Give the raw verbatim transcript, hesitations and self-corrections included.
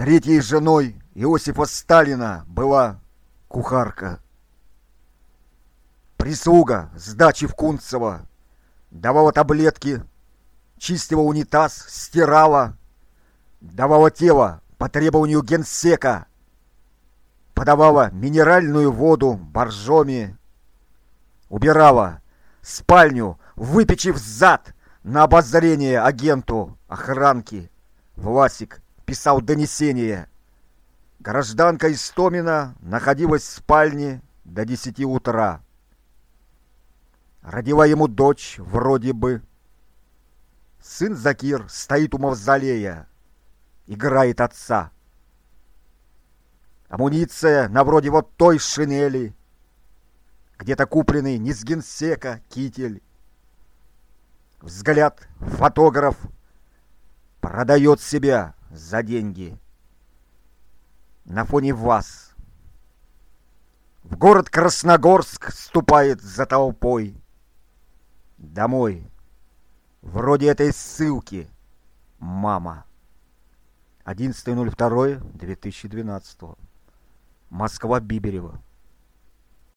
Третьей женой Иосифа Сталина была кухарка. Прислуга с дачи в Кунцево давала таблетки, чистила унитаз, стирала, давала тело по требованию генсека, подавала минеральную воду боржоми, убирала спальню, выпечив зад на обозрение агенту охранки. Власик писал донесение. Гражданка Истомина находилась в спальне до десяти утра. Родила ему дочь вроде бы. Сын Закир стоит у мавзолея, играет отца. Амуниция на вроде вот той шинели, где-то купленный не с генсека китель. Взгляд фотограф продает себя за деньги. На фоне вас в город Красногорск ступает за толпой. Домой, вроде этой ссылки, мама. одиннадцатое ноль второе две тысячи двенадцатого. Москва, Биберево.